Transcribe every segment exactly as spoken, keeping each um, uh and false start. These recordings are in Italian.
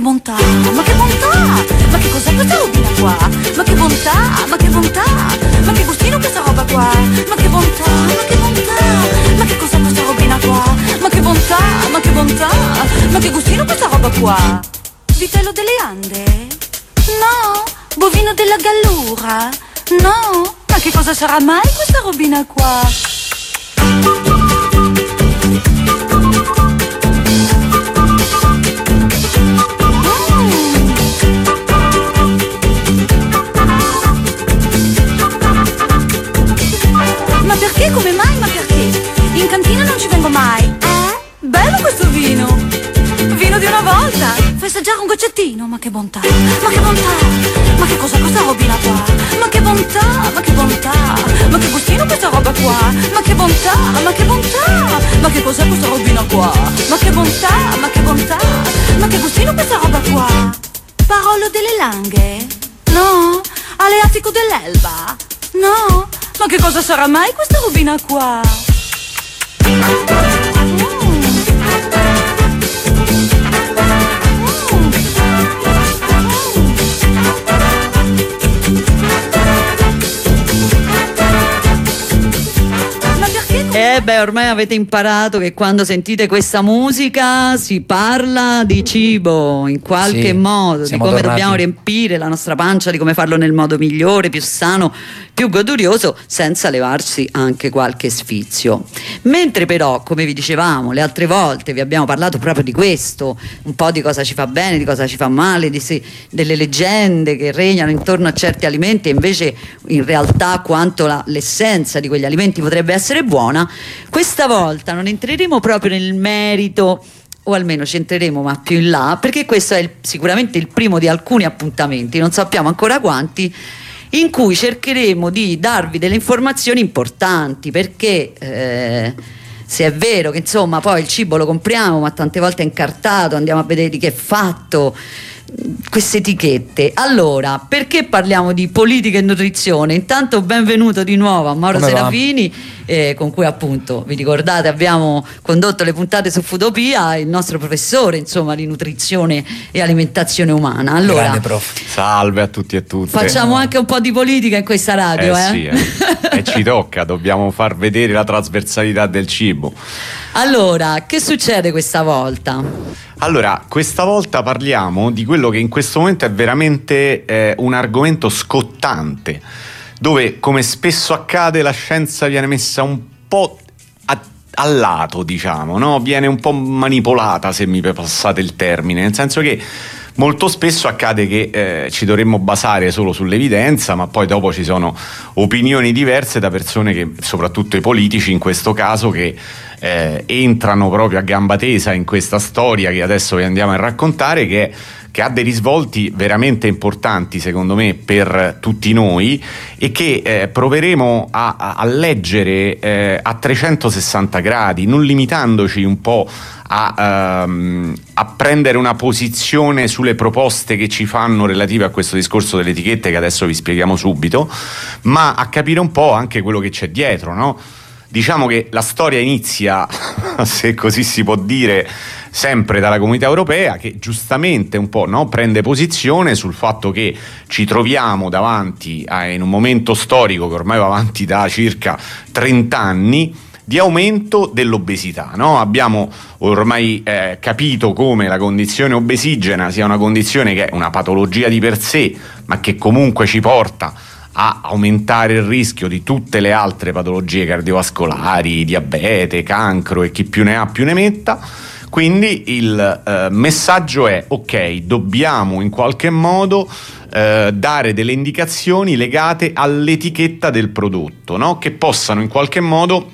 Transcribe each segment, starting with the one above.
bontà, ma che bontà, ma che cos'è questa robina qua? Ma che bontà, ma che bontà, ma che gustino questa roba qua? Ma che bontà, ma che bontà, ma che cos'è questa robina qua? Ma che bontà, ma che bontà, ma che gustino questa roba qua? Vitello delle Ande? No, bovino della Gallura? No, ma che cosa sarà mai questa robina qua? Ma perché, come mai, ma perché? In cantina non ci vengo mai. Eh? Bello questo vino! Vino di una volta! Fai assaggiare un goccettino, ma che bontà! Ma che bontà! Ma che cos'è questa robina qua? Ma che bontà! Ma che bontà! Ma che gustino questa roba qua? Ma che bontà! Ma che bontà! Ma che cos'è questa robina qua? Ma che bontà! Ma che bontà! Ma che gustino questa roba qua? Parolo delle Langhe? No? Aleatico dell'Elba? No? Ma che cosa sarà mai questa robina qua? Eh beh, ormai avete imparato che quando sentite questa musica si parla di cibo in qualche Sì, modo, di come tornati. dobbiamo riempire la nostra pancia, di come farlo nel modo migliore, più sano, più godurioso, senza levarsi anche qualche sfizio. Mentre però, come vi dicevamo le altre volte, vi abbiamo parlato proprio di questo, un po' di cosa ci fa bene, di cosa ci fa male, di sì, delle leggende che regnano intorno a certi alimenti e invece in realtà quanto la, l'essenza di quegli alimenti potrebbe essere buona. Questa volta non entreremo proprio nel merito, o almeno ci entreremo ma più in là, perché questo è il, sicuramente il primo di alcuni appuntamenti, non sappiamo ancora quanti, in cui cercheremo di darvi delle informazioni importanti, perché eh, se è vero che insomma poi il cibo lo compriamo ma tante volte è incartato, andiamo a vedere di che è fatto, queste etichette. Allora, perché parliamo di politica e nutrizione? Intanto benvenuto di nuovo a Mauro Come va? Serafini, eh, con cui appunto, vi ricordate, abbiamo condotto le puntate su Foodopia, il nostro professore insomma di nutrizione e alimentazione umana. Allora, Grande prof. Salve a tutti e tutte. facciamo anche un po' di politica in questa radio, eh, eh? sì, eh. E ci tocca, dobbiamo far vedere la trasversalità del cibo. Allora, che succede questa volta? Allora, questa volta parliamo di quello che in questo momento è veramente eh, un argomento scottante, dove, come spesso accade, la scienza viene messa un po' a, a lato, diciamo, no? Viene un po' manipolata, se mi passate il termine, nel senso che molto spesso accade che eh, ci dovremmo basare solo sull'evidenza, ma poi dopo ci sono opinioni diverse da persone che, soprattutto i politici in questo caso, che eh, entrano proprio a gamba tesa in questa storia che adesso vi andiamo a raccontare, che, che ha dei risvolti veramente importanti secondo me per tutti noi e che eh, proveremo a, a, a leggere eh, a trecentosessanta gradi, non limitandoci un po' A, um, a prendere una posizione sulle proposte che ci fanno relative a questo discorso delle etichette che adesso vi spieghiamo subito, ma a capire un po' anche quello che c'è dietro, no? Diciamo che la storia inizia, se così si può dire, sempre dalla Comunità Europea, che giustamente un po', no, prende posizione sul fatto che ci troviamo davanti a, in un momento storico che ormai va avanti da circa trenta anni, di aumento dell'obesità, no? Abbiamo ormai eh, capito come la condizione obesigena sia una condizione che è una patologia di per sé, ma che comunque ci porta a aumentare il rischio di tutte le altre patologie cardiovascolari, diabete, cancro e chi più ne ha più ne metta. Quindi il eh, messaggio è: ok, dobbiamo in qualche modo eh, dare delle indicazioni legate all'etichetta del prodotto, no? Che possano in qualche modo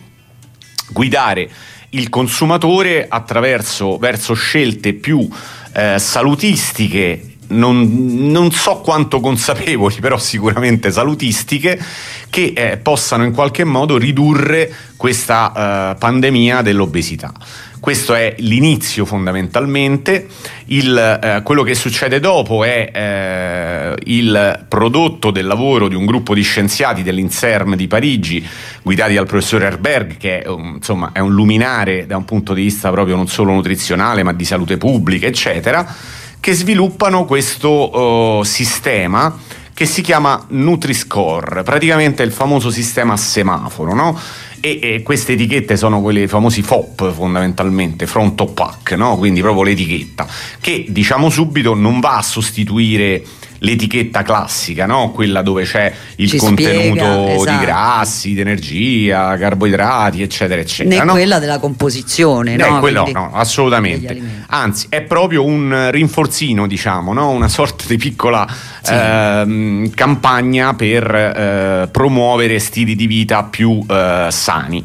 guidare il consumatore attraverso verso scelte più eh, salutistiche, non, non so quanto consapevoli, però sicuramente salutistiche, che eh, possano in qualche modo ridurre questa eh, pandemia dell'obesità. Questo è l'inizio fondamentalmente. Il, eh, quello che succede dopo è eh, il prodotto del lavoro di un gruppo di scienziati dell'INSERM di Parigi, guidati dal professor Herberg, che è, um, insomma, è un luminare da un punto di vista proprio non solo nutrizionale ma di salute pubblica eccetera, che sviluppano questo uh, sistema che si chiama Nutri-Score, praticamente il famoso sistema a semaforo, no? E, e queste etichette sono quelle famosi F O P, fondamentalmente front of pack, no? Quindi proprio l'etichetta, che diciamo subito non va a sostituire l'etichetta classica, no? Quella dove c'è il Ci contenuto spiega, esatto, di grassi, di energia, carboidrati, eccetera, eccetera. Né no? quella della composizione, Né no? quello, Quindi, no, assolutamente. Anzi, è proprio un rinforzino, diciamo, no? Una sorta di piccola sì. ehm, campagna per eh, promuovere stili di vita più eh, sani.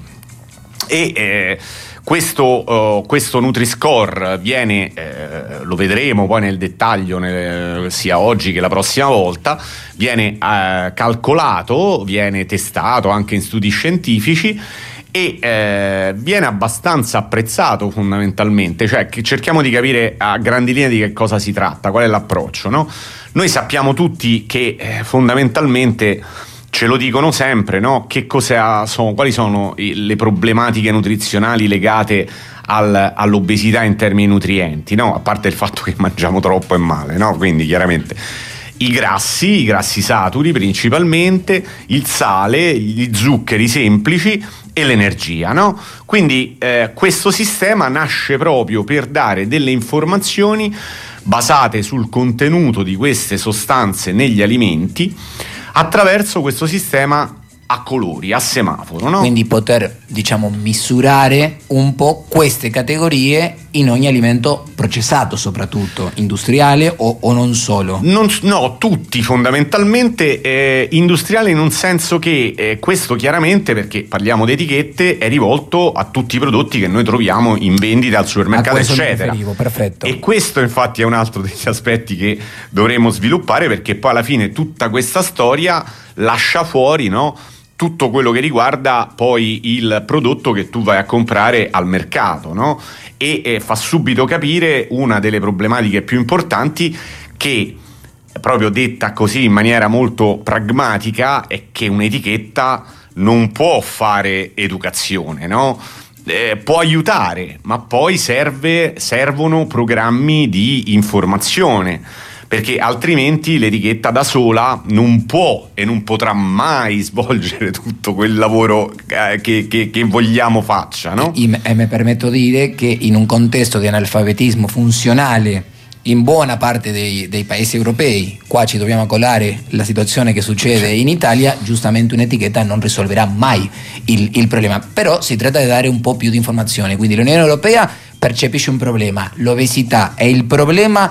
E eh, Questo, uh, questo Nutri-Score viene, eh, lo vedremo poi nel dettaglio nel, sia oggi che la prossima volta, viene eh, calcolato, viene testato anche in studi scientifici e eh, viene abbastanza apprezzato fondamentalmente, cioè che cerchiamo di capire a grandi linee di che cosa si tratta, qual è l'approccio, no? Noi sappiamo tutti che eh, fondamentalmente ce lo dicono sempre, no? Che cosa sono, quali sono le problematiche nutrizionali legate al, all'obesità in termini nutrienti, no? A parte il fatto che mangiamo troppo e male, no? Quindi chiaramente i grassi, i grassi saturi principalmente, il sale, gli zuccheri semplici e l'energia, no? Quindi eh, questo sistema nasce proprio per dare delle informazioni basate sul contenuto di queste sostanze negli alimenti attraverso questo sistema a colori, a semaforo, no? Quindi poter, diciamo, misurare un po' queste categorie in ogni alimento processato, soprattutto industriale o, o non solo? Non, no, tutti fondamentalmente eh, industriali, in un senso che eh, questo chiaramente, perché parliamo di etichette, è rivolto a tutti i prodotti che noi troviamo in vendita al supermercato, eccetera. Perfetto. E questo infatti è un altro degli aspetti che dovremo sviluppare, perché poi alla fine tutta questa storia lascia fuori, no? Tutto quello che riguarda poi il prodotto che tu vai a comprare al mercato, no? E eh, fa subito capire una delle problematiche più importanti, che proprio detta così in maniera molto pragmatica è che un'etichetta non può fare educazione, no? Eh, può aiutare, ma poi serve, servono programmi di informazione, perché altrimenti l'etichetta da sola non può e non potrà mai svolgere tutto quel lavoro eh, che, che, che vogliamo faccia, no? E, e mi permetto di dire che in un contesto di analfabetismo funzionale in buona parte dei, dei paesi europei, qua ci dobbiamo accolare la situazione che succede in Italia, giustamente un'etichetta non risolverà mai il, il problema, però si tratta di dare un po' più di informazione. Quindi l'Unione Europea percepisce un problema, l'obesità è il problema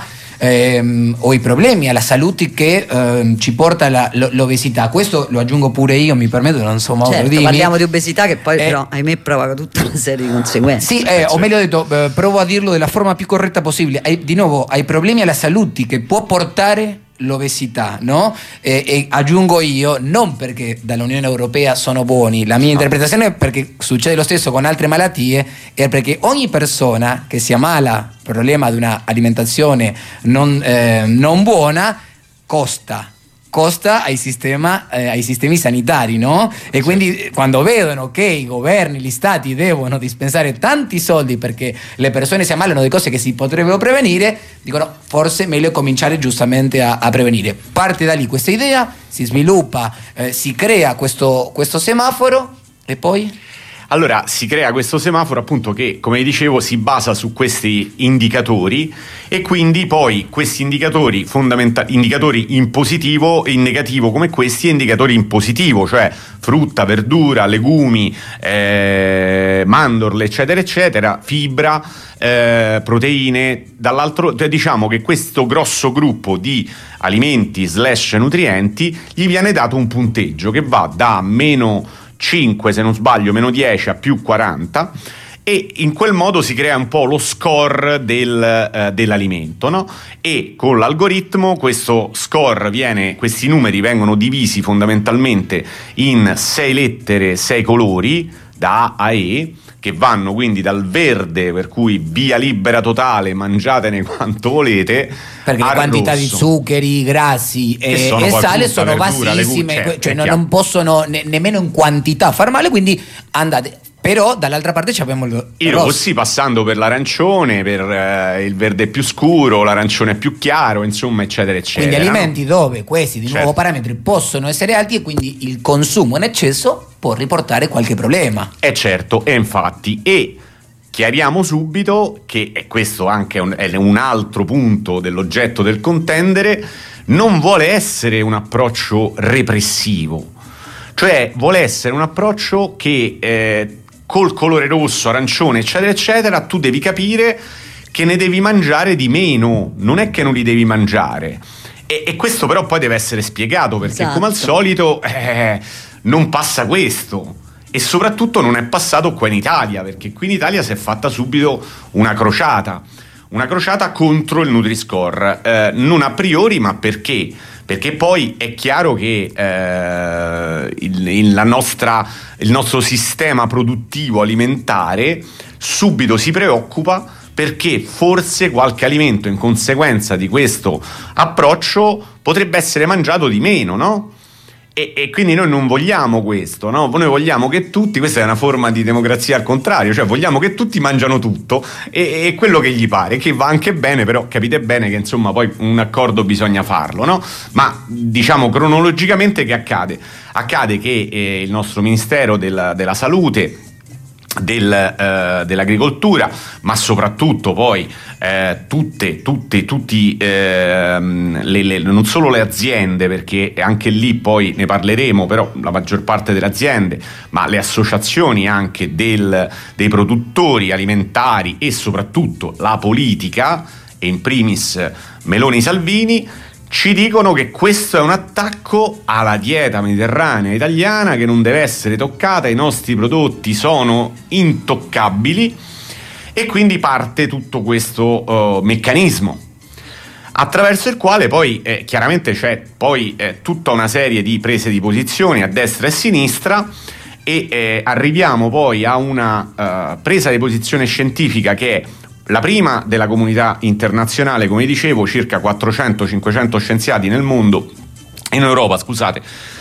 Ehm, o i problemi alla salute che ehm, ci porta la, l'obesità. Questo lo aggiungo pure io, mi permetto, non so modo certo, di parliamo di obesità che poi eh, però ahimè provoca tutta una serie di conseguenze. Sì, eh, o meglio detto, eh, provo a dirlo della forma più corretta possibile. Hai, di nuovo, ai problemi alla salute che può portare l'obesità, no? E, e aggiungo io, non perché dall'Unione Europea sono buoni, la mia no. interpretazione è perché succede lo stesso con altre malattie, è perché ogni persona che si ammala per problema di una alimentazione non, eh, non buona costa costa ai, sistema, eh, ai sistemi sanitari, no? E quindi quando vedono che i governi, gli stati devono dispensare tanti soldi perché le persone si ammalano di cose che si potrebbero prevenire, dicono forse è meglio cominciare giustamente a, a prevenire. Parte da lì questa idea, si sviluppa, eh, si crea questo, questo semaforo e poi... Allora si crea questo semaforo appunto che, come dicevo, si basa su questi indicatori, e quindi poi questi indicatori fondamentali, indicatori in positivo e in negativo come questi, e indicatori in positivo, cioè frutta, verdura, legumi, eh, mandorle, eccetera eccetera, fibra, eh, proteine. Dall'altro, diciamo che questo grosso gruppo di alimenti slash nutrienti gli viene dato un punteggio che va da meno cinque, se non sbaglio, meno dieci a più quaranta, e in quel modo si crea un po' lo score del, eh, dell'alimento, no? E con l'algoritmo questo score viene, questi numeri vengono divisi fondamentalmente in sei lettere, sei colori, da A a E, che vanno quindi dal verde, per cui via libera totale, mangiatene quanto volete, perché le quantità rosso, di zuccheri, grassi e, e sale sono verdura, bassissime, legumi, cioè, cioè non, non possono ne, nemmeno in quantità far male, quindi andate, Però dall'altra parte abbiamo il i rosso. rossi, passando per l'arancione, per eh, il verde più scuro, l'arancione più chiaro, insomma, eccetera, eccetera. Quindi alimenti no? dove questi di Certo. nuovo parametri possono essere alti e quindi il consumo in eccesso può riportare qualche problema. Eh certo, e infatti, e chiariamo subito che, e questo anche è un, è un altro punto dell'oggetto del contendere, non vuole essere un approccio repressivo, cioè vuole essere un approccio che eh, col colore rosso, arancione, eccetera, eccetera, tu devi capire che ne devi mangiare di meno, non è che non li devi mangiare. E, e questo però poi deve essere spiegato, perché Esatto. come al solito eh, non passa questo. E soprattutto non è passato qua in Italia, perché qui in Italia si è fatta subito una crociata, una crociata contro il Nutri-Score, eh, non a priori, ma perché? Perché poi è chiaro che eh, il, il, la nostra, il nostro sistema produttivo alimentare subito si preoccupa perché forse qualche alimento in conseguenza di questo approccio potrebbe essere mangiato di meno, no? E, e quindi noi non vogliamo questo, no? Noi vogliamo che tutti, questa è una forma di democrazia al contrario, cioè vogliamo che tutti mangiano tutto e, e quello che gli pare, che va anche bene, però capite bene che insomma poi un accordo bisogna farlo, no? Ma diciamo cronologicamente che accade? Accade che eh, il nostro Ministero della, della Salute, Del, eh, dell'agricoltura, ma soprattutto poi eh, tutte, tutte, tutti eh, le, le, non solo le aziende, perché anche lì poi ne parleremo, però la maggior parte delle aziende, ma le associazioni anche del, dei produttori alimentari e soprattutto la politica, e in primis Meloni Salvini, ci dicono che questo è un attacco alla dieta mediterranea italiana che non deve essere toccata, i nostri prodotti sono intoccabili, e quindi parte tutto questo uh, meccanismo attraverso il quale poi eh, chiaramente c'è poi eh, tutta una serie di prese di posizioni a destra e a sinistra, e eh, arriviamo poi a una uh, presa di posizione scientifica che è la prima della comunità internazionale, come dicevo, circa quattrocento cinquecento scienziati nel mondo, in Europa, scusate,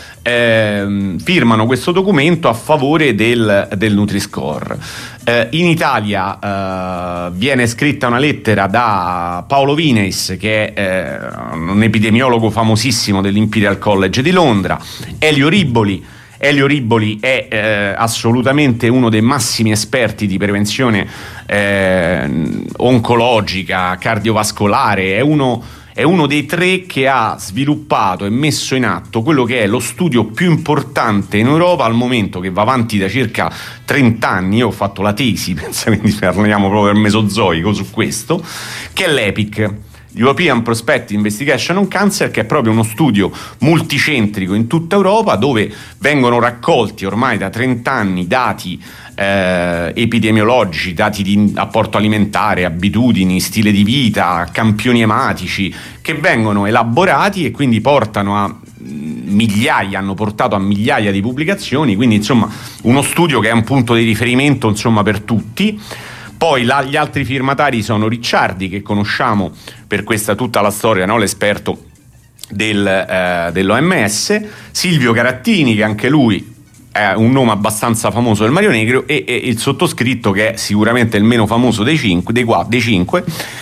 ehm, firmano questo documento a favore del, del Nutri-Score. Eh, in Italia eh, viene scritta una lettera da Paolo Vineis, che è eh, un epidemiologo famosissimo dell'Imperial College di Londra, Elio Riboli. Elio Riboli è eh, assolutamente uno dei massimi esperti di prevenzione eh, oncologica, cardiovascolare, è uno, è uno dei tre che ha sviluppato e messo in atto quello che è lo studio più importante in Europa al momento, che va avanti da circa trenta anni. Io ho fatto la tesi, pensa, quindi parliamo proprio del Mesozoico su questo, che è l'EPIC, European Prospective Investigation on Cancer, che è proprio uno studio multicentrico in tutta Europa, dove vengono raccolti ormai da trenta anni dati eh, epidemiologici, dati di apporto alimentare, abitudini, stile di vita, campioni ematici, che vengono elaborati e quindi portano a migliaia, hanno portato a migliaia di pubblicazioni, quindi insomma uno studio che è un punto di riferimento insomma per tutti. Poi la, gli altri firmatari sono Ricciardi, che conosciamo per questa tutta la storia, no? L'esperto del, eh, dell'O M S, Silvio Carattini, che anche lui è un nome abbastanza famoso del Mario Negro, e, e il sottoscritto, che è sicuramente il meno famoso dei cinque, dei, qua, dei cinque,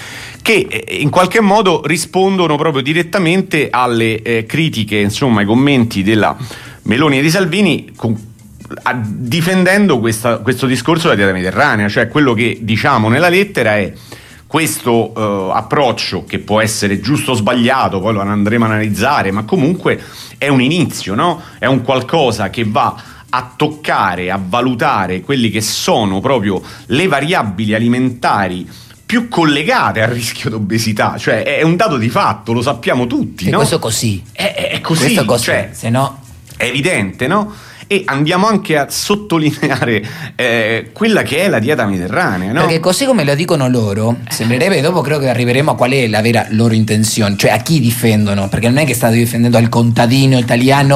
che in qualche modo rispondono proprio direttamente alle eh, critiche, insomma ai commenti della Meloni e di Salvini, con, a, difendendo questa, questo discorso della dieta mediterranea. Cioè quello che diciamo nella lettera è questo uh, approccio, che può essere giusto o sbagliato, poi lo andremo a analizzare, ma comunque è un inizio, no? È un qualcosa che va a toccare, a valutare quelli che sono proprio le variabili alimentari più collegate al rischio d'obesità. Cioè è un dato di fatto, lo sappiamo tutti, e no? questo così è, è così, questo così, cioè, se no è evidente, no? E andiamo anche a sottolineare eh, quella che è la dieta mediterranea, no? Perché così come lo dicono loro, sembrerebbe, dopo credo che arriveremo a qual è la vera loro intenzione, cioè a chi difendono, perché non è che state difendendo al contadino italiano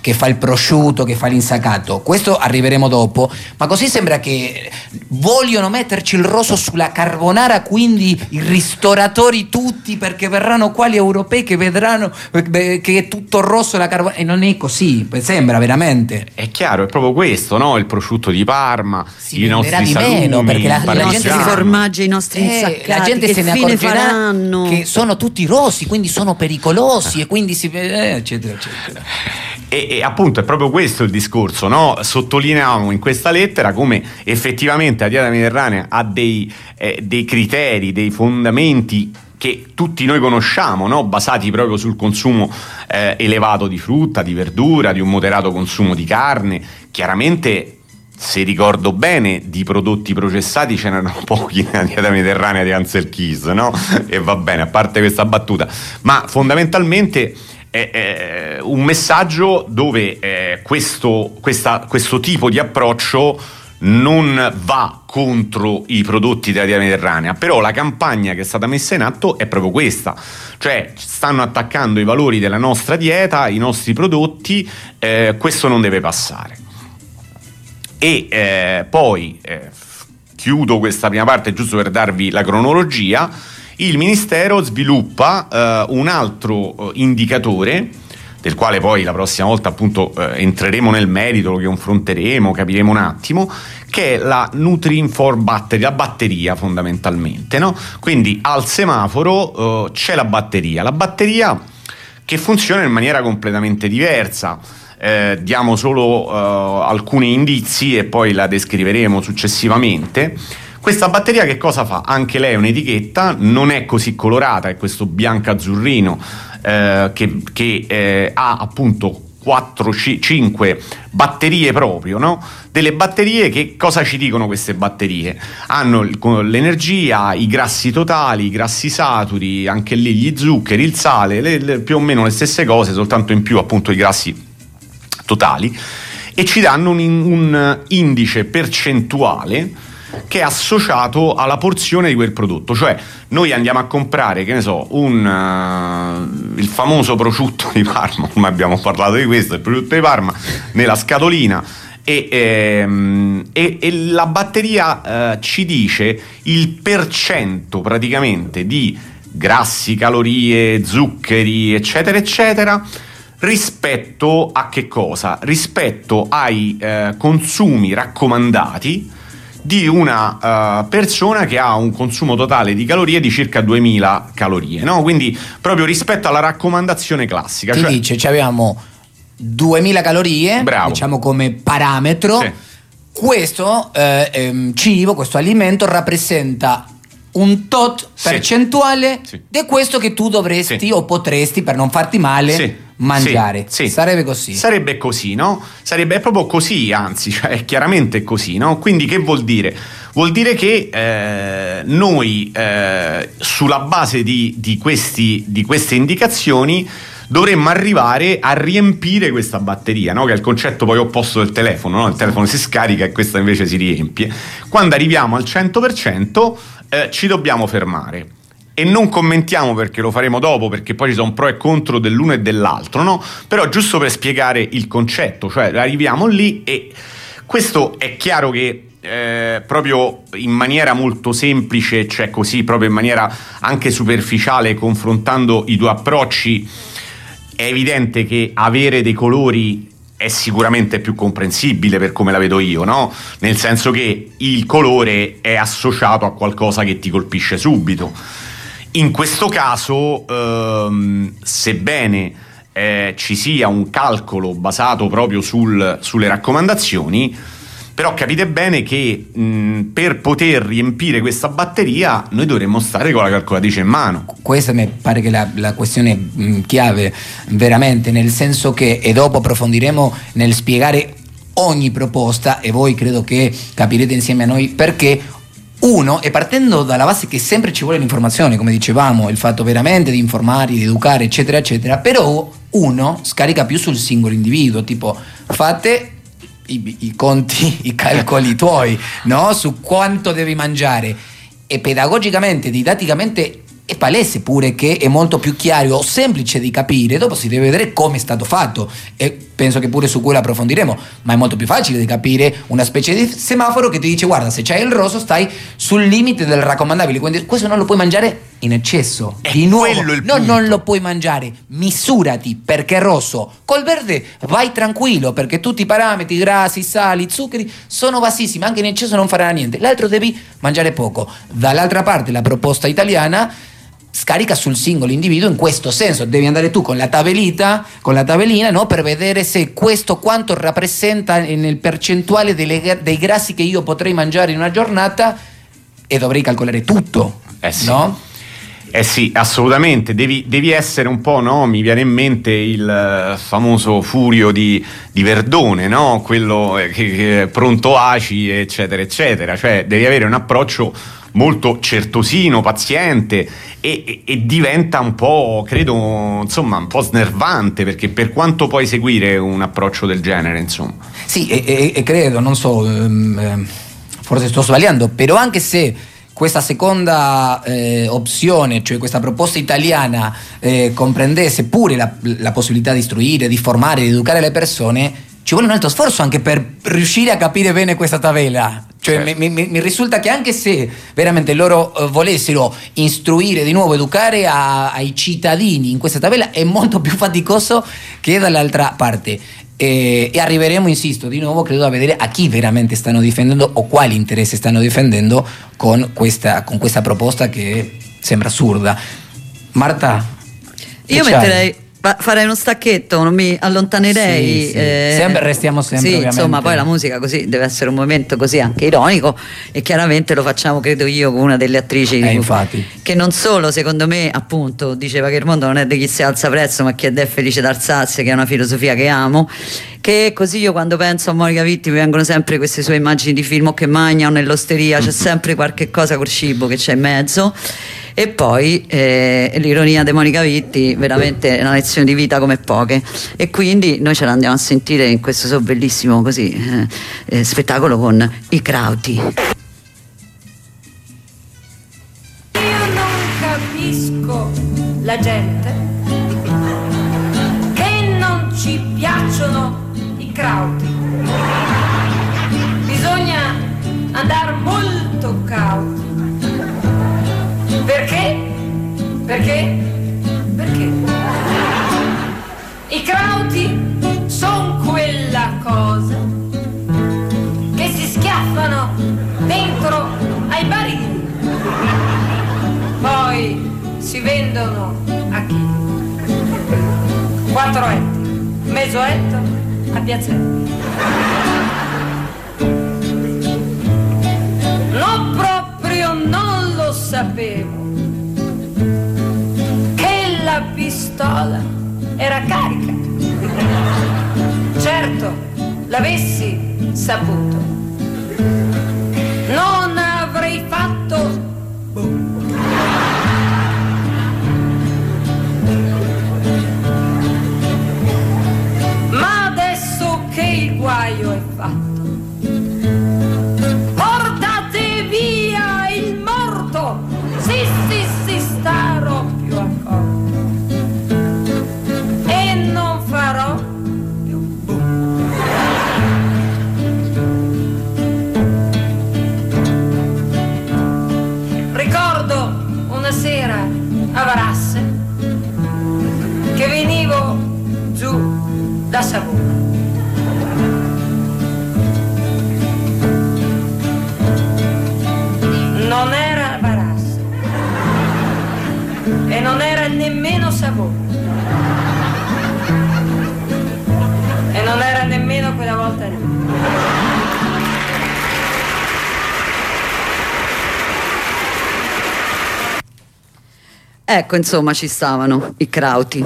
che fa il prosciutto, che fa l'insaccato. Questo arriveremo dopo, ma così sembra che vogliono metterci il rosso sulla carbonara, quindi i ristoratori tutti, perché verranno qua gli europei che vedranno che è tutto rosso la carbonara, e non è così, sembra veramente. È chiaro, è proprio questo, no? Il prosciutto di Parma, si i nostri di salumi, meno, perché la, la gente i formaggi, i nostri eh, insaccati, la gente che se ne fine accorgerà faranno? Che sono tutti rossi, quindi sono pericolosi e quindi si eh, eccetera eccetera. E, e appunto è proprio questo il discorso, no? Sottolineiamo in questa lettera come effettivamente la dieta mediterranea ha dei, eh, dei criteri, dei fondamenti che tutti noi conosciamo, no? Basati proprio sul consumo eh, elevato di frutta, di verdura, di un moderato consumo di carne. Chiaramente, se ricordo bene, di prodotti processati ce n'erano pochi nella dieta mediterranea di Ansel Keys, no? E va bene, a parte questa battuta, ma fondamentalmente è, è un messaggio dove eh, questo, questa, questo tipo di approccio non va contro i prodotti della dieta mediterranea, però la campagna che è stata messa in atto è proprio questa, cioè stanno attaccando i valori della nostra dieta, i nostri prodotti, eh, questo non deve passare. E eh, poi eh, chiudo questa prima parte giusto per darvi la cronologia. Il Ministero sviluppa eh, un altro eh, indicatore, del quale poi la prossima volta appunto eh, entreremo nel merito, lo confronteremo, capiremo un attimo, che è la Nutri-Inform Battery, la batteria fondamentalmente, no? Quindi al semaforo eh, c'è la batteria, la batteria che funziona in maniera completamente diversa. Eh, diamo solo eh, alcuni indizi e poi la descriveremo successivamente. Questa batteria che cosa fa? Anche lei è un'etichetta, non è così colorata, è questo bianco-azzurrino eh, che, che eh, ha appunto quattro cinque batterie proprio, no? Delle batterie che cosa ci dicono queste batterie? Hanno l'energia, i grassi totali, i grassi saturi, anche lì gli zuccheri, il sale, le, le, più o meno le stesse cose, soltanto in più appunto i grassi totali, e ci danno un, un indice percentuale che è associato alla porzione di quel prodotto. Cioè noi andiamo a comprare, che ne so, un uh, il famoso prosciutto di Parma, come abbiamo parlato di questo, il prosciutto di Parma nella scatolina, e, ehm, e, e la batteria uh, ci dice il percento praticamente di grassi, calorie, zuccheri, eccetera eccetera, rispetto a che cosa? Rispetto ai eh, consumi raccomandati di una uh, persona che ha un consumo totale di calorie di circa duemila calorie, no? Quindi proprio rispetto alla raccomandazione classica. Ti cioè... dice, cioè abbiamo duemila calorie, bravo, diciamo come parametro, sì. Questo eh, ehm, cibo, questo alimento rappresenta un tot sì. percentuale sì. di questo che tu dovresti sì. o potresti, per non farti male, sì. mangiare. Sì. Sì. Sarebbe così. Sarebbe così, no? Sarebbe proprio così, anzi, cioè, è chiaramente così, no? Quindi che vuol dire? Vuol dire che eh, noi eh, sulla base di, di, questi, di queste indicazioni dovremmo arrivare a riempire questa batteria, no? Che è il concetto poi opposto del telefono, no? Il telefono si scarica e questa invece si riempie. Quando arriviamo al cento per cento eh, ci dobbiamo fermare. E non commentiamo, perché lo faremo dopo, perché poi ci sono pro e contro dell'uno e dell'altro, no? Però giusto per spiegare il concetto, cioè arriviamo lì e questo è chiaro che eh, proprio in maniera molto semplice, cioè così proprio in maniera anche superficiale, confrontando i due approcci, è evidente che avere dei colori è sicuramente più comprensibile per come la vedo io, no? Nel senso che il colore è associato a qualcosa che ti colpisce subito. In questo caso, ehm, sebbene eh, ci sia un calcolo basato proprio sul, sulle raccomandazioni, però capite bene che mh, per poter riempire questa batteria noi dovremmo stare con la calcolatrice in mano. Questa mi pare che la, la questione mh, chiave veramente, nel senso che, e dopo approfondiremo nel spiegare ogni proposta, e voi credo che capirete insieme a noi perché. Uno, e partendo dalla base che sempre ci vuole l'informazione, come dicevamo, il fatto veramente di informare, di educare, eccetera, eccetera, però uno scarica più sul singolo individuo, tipo fate i, i conti, i calcoli tuoi, no? Su quanto devi mangiare, e pedagogicamente, didatticamente è palese pure che è molto più chiaro o semplice di capire, dopo si deve vedere come è stato fatto e penso che pure su quello approfondiremo, ma è molto più facile di capire una specie di semaforo che ti dice guarda, se c'hai il rosso stai sul limite del raccomandabile, quindi questo non lo puoi mangiare in eccesso, è di nuovo quello il no, punto. non lo puoi mangiare, misurati perché è rosso, col verde vai tranquillo perché tutti i parametri grassi, sali, zuccheri sono bassissimi, anche in eccesso non farà niente, l'altro devi mangiare poco. Dall'altra parte la proposta italiana scarica sul singolo individuo in questo senso, devi andare tu con la tabellita, con la tabellina, no, per vedere se questo quanto rappresenta nel percentuale delle, dei grassi che io potrei mangiare in una giornata e dovrei calcolare tutto, eh sì. no? Eh sì, assolutamente, devi, devi essere un po', no? Mi viene in mente il famoso Furio di, di Verdone, no? Quello che, che è pronto aci, eccetera, eccetera, cioè devi avere un approccio molto certosino, paziente e, e, e diventa un po', credo, insomma, un po' snervante, perché per quanto puoi seguire un approccio del genere, insomma. Sì, e, e, e credo, non so, um, forse sto sbagliando, però anche se questa seconda eh, opzione, cioè questa proposta italiana, eh, comprendesse pure la, la possibilità di istruire, di formare, di educare le persone, ci vuole un altro sforzo anche per riuscire a capire bene questa tabella. Cioè certo. mi, mi, mi risulta che anche se veramente loro eh, volessero istruire, di nuovo educare a, ai cittadini in questa tabella, è molto più faticoso che dall'altra parte. E, e arriveremo, insisto, di nuovo credo a vedere a chi veramente stanno difendendo o quali interessi stanno difendendo con questa, con questa proposta che sembra assurda. Marta, io metterei, farei uno stacchetto, non mi allontanerei. Sì, sì. Eh, sempre restiamo sempre, sì, ovviamente. insomma, poi la musica così deve essere un momento così anche ironico e chiaramente lo facciamo, credo io, con una delle attrici eh, infatti. che non solo, secondo me, appunto, diceva che il mondo non è di chi si alza prezzo ma chi è felice d'alzarsi, che è una filosofia che amo, che così io quando penso a Monica Vitti mi vengono sempre queste sue immagini di film o che magna o nell'osteria, c'è sempre qualche cosa col cibo che c'è in mezzo. E poi eh, l'ironia di Monica Vitti veramente è una lezione di vita come poche, e quindi noi ce la andiamo a sentire in questo suo bellissimo così eh, eh, spettacolo con i Crauti. Io non capisco la gente che non ci piacciono i Crauti. Bisogna andare molto cauti. Perché? Perché? Perché? I Crauti sono quella cosa che si schiaffano dentro ai barili, poi si vendono a chi? Quattro etti, mezzo etto a Piazzetta. No, proprio non lo sapevo che la pistola era carica. Certo, l'avessi saputo, non avrei fatto boom. Ma adesso che il guaio è fatto, portate via il morto. Sì, sì, sì, starò più accorto e non farò più boom. Ricordo una sera a Varasse che venivo giù da Savona. Non era Varasse e non era nemmeno Savona e non era nemmeno quella volta lì. Ecco, insomma, ci stavano i Crauti.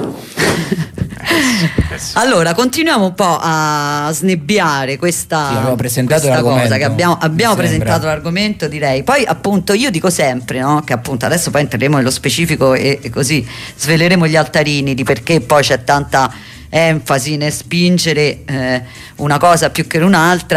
Allora, continuiamo un po' a snebbiare questa, Sì, abbiamo presentato questa cosa l'argomento, che abbiamo, abbiamo mi sembra. presentato l'argomento, direi. Poi appunto io dico sempre, no, che appunto adesso poi entreremo nello specifico e, e così sveleremo gli altarini di perché poi c'è tanta enfasi nel spingere eh, una cosa più che un'altra.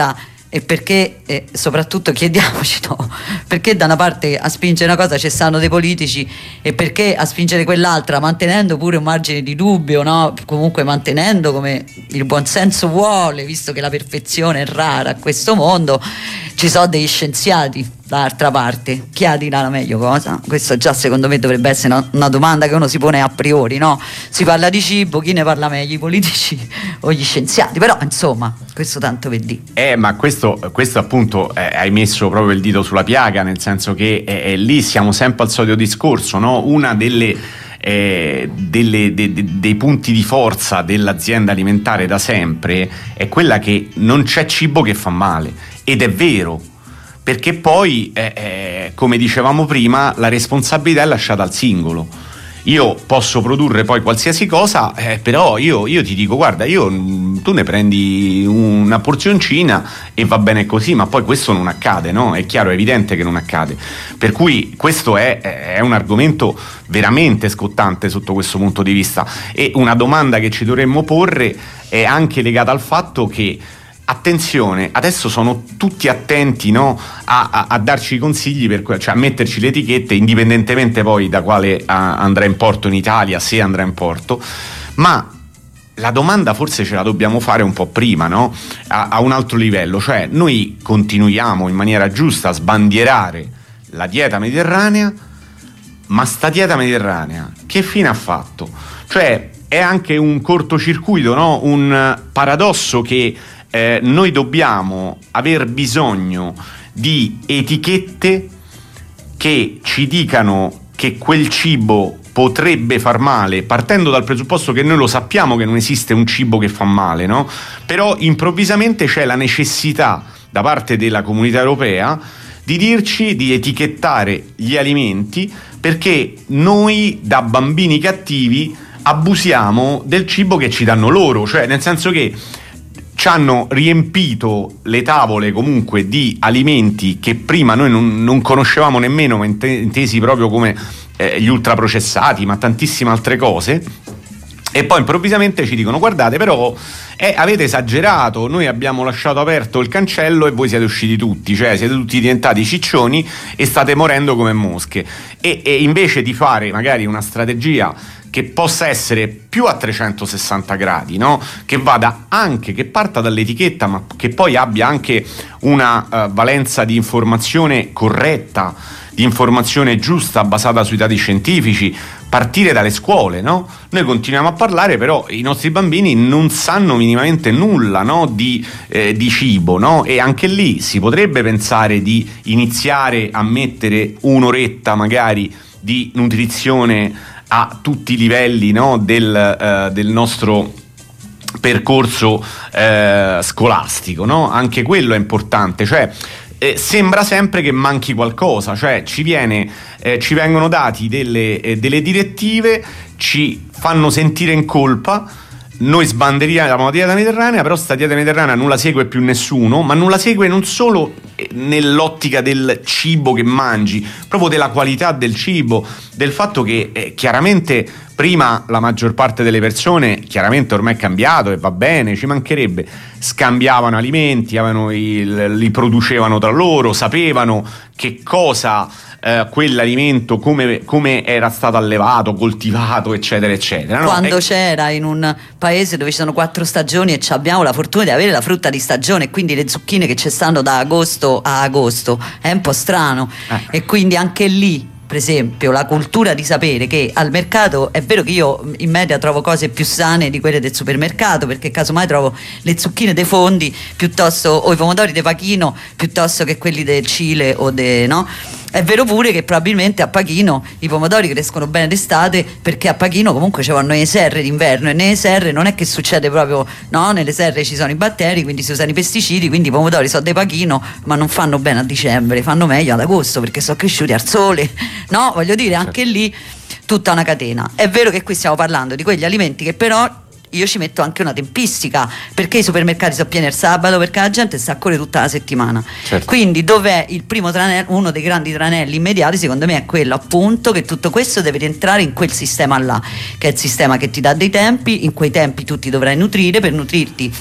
e perché eh, soprattutto chiediamoci no, perché da una parte a spingere una cosa ci stanno dei politici e perché a spingere quell'altra mantenendo pure un margine di dubbio, no? Comunque mantenendo come il buonsenso vuole, visto che la perfezione è rara a questo mondo, ci sono degli scienziati dall'altra parte. Chi ha di là la meglio cosa? Questo già secondo me dovrebbe essere una, una domanda che uno si pone a priori, no? Si parla di cibo, chi ne parla meglio, i politici o gli scienziati? Però insomma, questo tanto per dire. Eh, ma questo, questo appunto eh, hai messo proprio il dito sulla piaga, nel senso che eh, eh, lì siamo sempre al solito discorso, no? Una delle Eh, delle, de, de, dei punti di forza dell'azienda alimentare da sempre è quella che non c'è cibo che fa male, ed è vero, perché poi eh, eh, come dicevamo prima, la responsabilità è lasciata al singolo. Io posso produrre poi qualsiasi cosa, eh, però io, io ti dico guarda, io, tu ne prendi una porzioncina e va bene così, ma poi questo non accade, no? È chiaro, è evidente che non accade, per cui questo è, è un argomento veramente scottante sotto questo punto di vista, e una domanda che ci dovremmo porre è anche legata al fatto che attenzione, adesso sono tutti attenti, no, a, a, a darci i consigli, per, cioè a metterci le etichette, indipendentemente poi da quale a, andrà in porto in Italia, se andrà in porto, ma la domanda forse ce la dobbiamo fare un po' prima, no? A, a un altro livello, cioè noi continuiamo in maniera giusta a sbandierare la dieta mediterranea, ma sta dieta mediterranea che fine ha fatto? Cioè è anche un cortocircuito, no? Un paradosso che Eh, noi dobbiamo aver bisogno di etichette che ci dicano che quel cibo potrebbe far male, partendo dal presupposto che noi lo sappiamo che non esiste un cibo che fa male, no? Però improvvisamente c'è la necessità da parte della comunità europea di dirci di etichettare gli alimenti, perché noi da bambini cattivi abusiamo del cibo che ci danno loro, cioè nel senso che ci hanno riempito le tavole comunque di alimenti che prima noi non, non conoscevamo nemmeno, ma intesi proprio come eh, gli ultraprocessati, ma tantissime altre cose, e poi improvvisamente ci dicono guardate però eh, avete esagerato, noi abbiamo lasciato aperto il cancello e voi siete usciti tutti, cioè siete tutti diventati ciccioni e state morendo come mosche, e, e invece di fare magari una strategia che possa essere più a trecentosessanta gradi, no? Che vada anche, che parta dall'etichetta, ma che poi abbia anche una uh, valenza di informazione corretta, di informazione giusta, basata sui dati scientifici, partire dalle scuole, no? Noi continuiamo a parlare, però i nostri bambini non sanno minimamente nulla, no? di, eh, di cibo, no? E anche lì si potrebbe pensare di iniziare a mettere un'oretta magari di nutrizione a tutti i livelli, no, del, uh, del nostro percorso uh, scolastico, no? Anche quello è importante, cioè eh, sembra sempre che manchi qualcosa, cioè ci viene eh, ci vengono dati delle, eh, delle direttive, ci fanno sentire in colpa, noi sbanderiamo la dieta mediterranea, però sta dieta mediterranea non la segue più nessuno, ma non la segue non solo nell'ottica del cibo che mangi, proprio della qualità del cibo, del fatto che eh, chiaramente prima la maggior parte delle persone, chiaramente ormai è cambiato e va bene, ci mancherebbe, scambiavano alimenti, avevano il, li producevano tra loro, sapevano che cosa eh, quell'alimento, come, come era stato allevato, coltivato, eccetera eccetera, no? Quando e... c'era in un paese dove ci sono quattro stagioni e abbiamo la fortuna di avere la frutta di stagione, quindi le zucchine che ci stanno da agosto a agosto, è un po' strano, eh. E quindi anche lì, per esempio, la cultura di sapere che al mercato, è vero che io in media trovo cose più sane di quelle del supermercato, perché casomai trovo le zucchine dei fondi piuttosto, o i pomodori dei Pachino piuttosto che quelli del Cile o de, no? È vero pure che probabilmente a Pachino i pomodori crescono bene d'estate, perché a Pachino comunque ci vanno le serre d'inverno, e nelle serre non è che succede proprio, no? Nelle serre ci sono i batteri, quindi si usano i pesticidi, quindi i pomodori sono dei Pachino, ma non fanno bene a dicembre, fanno meglio ad agosto perché sono cresciuti al sole, no? Voglio dire, anche lì tutta una catena. È vero che qui stiamo parlando di quegli alimenti che però io ci metto anche una tempistica, perché i supermercati sono pieni il sabato, perché la gente sta a correre tutta la settimana, certo. Quindi dov'è il primo tranello, uno dei grandi tranelli immediati secondo me è quello appunto che tutto questo deve rientrare in quel sistema là, che è il sistema che ti dà dei tempi, in quei tempi tu ti dovrai nutrire, per nutrirti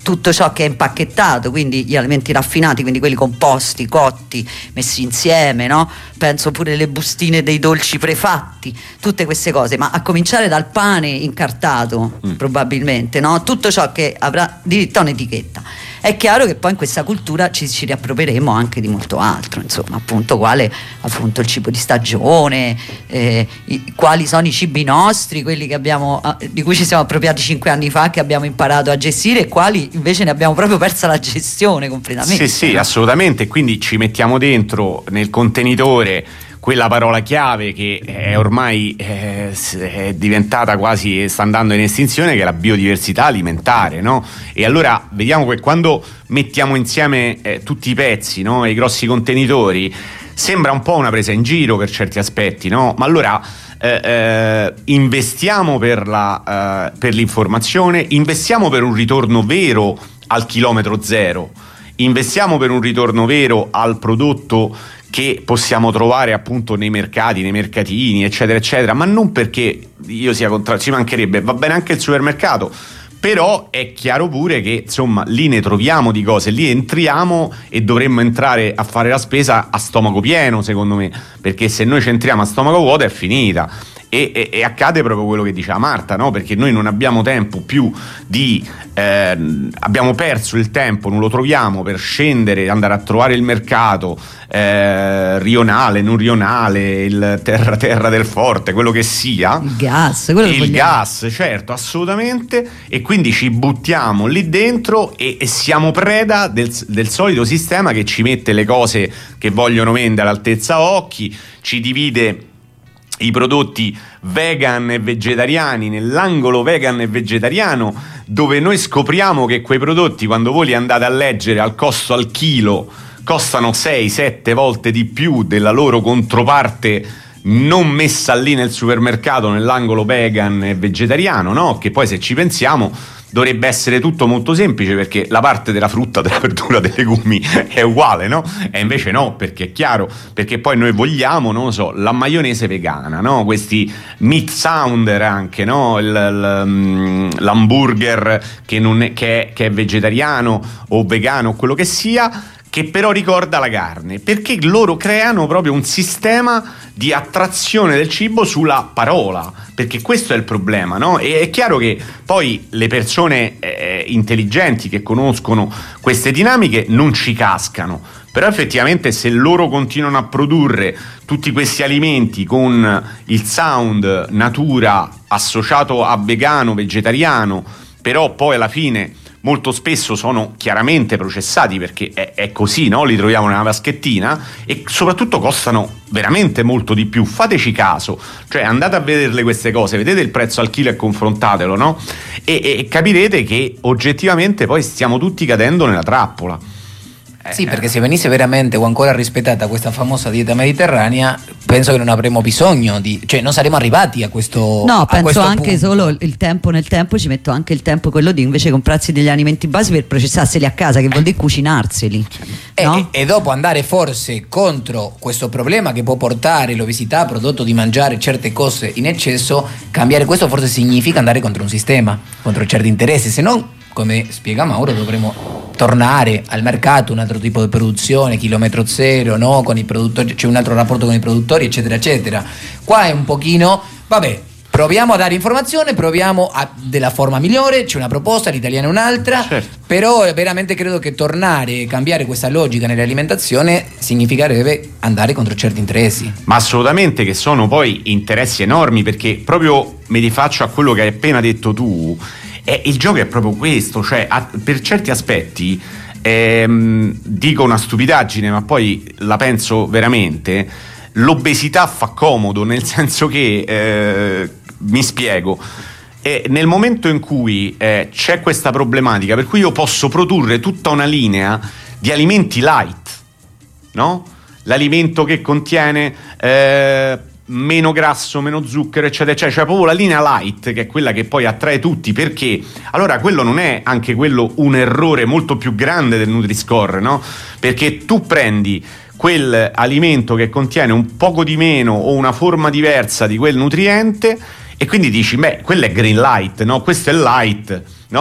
tutto ciò che è impacchettato, quindi gli alimenti raffinati, quindi quelli composti, cotti, messi insieme, no? Penso pure alle bustine dei dolci prefatti, tutte queste cose, ma a cominciare dal pane incartato, mm. probabilmente, no? Tutto ciò che avrà diritto a un'etichetta. È chiaro che poi in questa cultura ci, ci riapproprieremo anche di molto altro, insomma, appunto quale appunto il cibo di stagione, eh, i, quali sono i cibi nostri, quelli che abbiamo, di cui ci siamo appropriati cinque anni fa, che abbiamo imparato a gestire, e quali invece ne abbiamo proprio persa la gestione completamente. Sì, sì, no? assolutamente, quindi ci mettiamo dentro nel contenitore quella parola chiave che è ormai eh, è diventata quasi, sta andando in estinzione, che è la biodiversità alimentare, no? E allora vediamo che quando mettiamo insieme eh, tutti i pezzi, no? I grossi contenitori, sembra un po' una presa in giro per certi aspetti, no? Ma allora eh, eh, investiamo per, la, eh, per l'informazione, investiamo per un ritorno vero al chilometro zero, investiamo per un ritorno vero al prodotto che possiamo trovare appunto nei mercati, nei mercatini, eccetera eccetera, ma non perché io sia contrario, ci mancherebbe, va bene anche il supermercato, però è chiaro pure che insomma lì ne troviamo di cose, lì entriamo e dovremmo entrare a fare la spesa a stomaco pieno, secondo me, perché se noi ci entriamo a stomaco vuoto è finita. E, e, e accade proprio quello che diceva Marta, no? Perché noi non abbiamo tempo più di eh, abbiamo perso il tempo, non lo troviamo per scendere, andare a trovare il mercato eh, rionale, non rionale, il terra terra del forte, quello che sia, il gas, quello il gas, certo, assolutamente, e quindi ci buttiamo lì dentro e, e siamo preda del, del solito sistema che ci mette le cose che vogliono vendere all'altezza occhi, ci divide i prodotti vegan e vegetariani nell'angolo vegan e vegetariano, dove noi scopriamo che quei prodotti, quando voi li andate a leggere al costo al chilo, costano sei sette volte di più della loro controparte non messa lì nel supermercato nell'angolo vegan e vegetariano, no? Che poi, se ci pensiamo, dovrebbe essere tutto molto semplice, perché la parte della frutta, della verdura, dei legumi è uguale, no? E invece no, perché è chiaro, perché poi noi vogliamo, non lo so, la maionese vegana, no? Questi meat sounder anche, no? Il, il, l'hamburger che, non è, che, è, che è vegetariano o vegano o quello che sia, che però ricorda la carne, perché loro creano proprio un sistema di attrazione del cibo sulla parola, perché questo è il problema, no? E è chiaro che poi le persone eh, intelligenti che conoscono queste dinamiche non ci cascano, però effettivamente se loro continuano a produrre tutti questi alimenti con il sound natura associato a vegano, vegetariano, però poi alla fine molto spesso sono chiaramente processati, perché è, è così, no? Li troviamo nella vaschettina e soprattutto costano veramente molto di più. Fateci caso, cioè andate a vederle queste cose, vedete il prezzo al chilo e confrontatelo, no? E, e capirete che oggettivamente poi stiamo tutti cadendo nella trappola. Sì, perché se venisse veramente o ancora rispettata questa famosa dieta mediterranea, penso che non avremmo bisogno di, cioè non saremmo arrivati a questo no, a penso questo anche punto. Solo il tempo nel tempo, ci metto anche il tempo quello di invece comprarsi degli alimenti base per processarseli a casa, che vuol dire cucinarseli, e, no? e, e dopo andare forse contro questo problema che può portare l'obesità, prodotto di mangiare certe cose in eccesso, cambiare questo forse significa andare contro un sistema, contro certi interessi, se no, come spiega Mauro, dovremo tornare al mercato, un altro tipo di produzione, chilometro zero, no? Con i produttori, c'è un altro rapporto con i produttori, eccetera, eccetera. Qua è un pochino, vabbè, proviamo a dare informazione, proviamo a, della forma migliore, c'è una proposta, l'italiana è un'altra, certo. Però veramente credo che tornare e cambiare questa logica nell'alimentazione significherebbe andare contro certi interessi. Ma assolutamente, che sono poi interessi enormi, perché proprio mi rifaccio a quello che hai appena detto tu. Eh, il gioco è proprio questo, cioè a, per certi aspetti ehm, dico una stupidaggine, ma poi la penso veramente, l'obesità fa comodo, nel senso che eh, mi spiego, eh, nel momento in cui eh, c'è questa problematica per cui io posso produrre tutta una linea di alimenti light, no? L'alimento che contiene eh, meno grasso, meno zucchero, eccetera, eccetera, cioè proprio la linea light, che è quella che poi attrae tutti, perché allora quello non è anche quello un errore molto più grande del Nutri-Score, no? Perché tu prendi quel alimento che contiene un poco di meno o una forma diversa di quel nutriente e quindi dici, beh, quello è green light, no? Questo è light, no?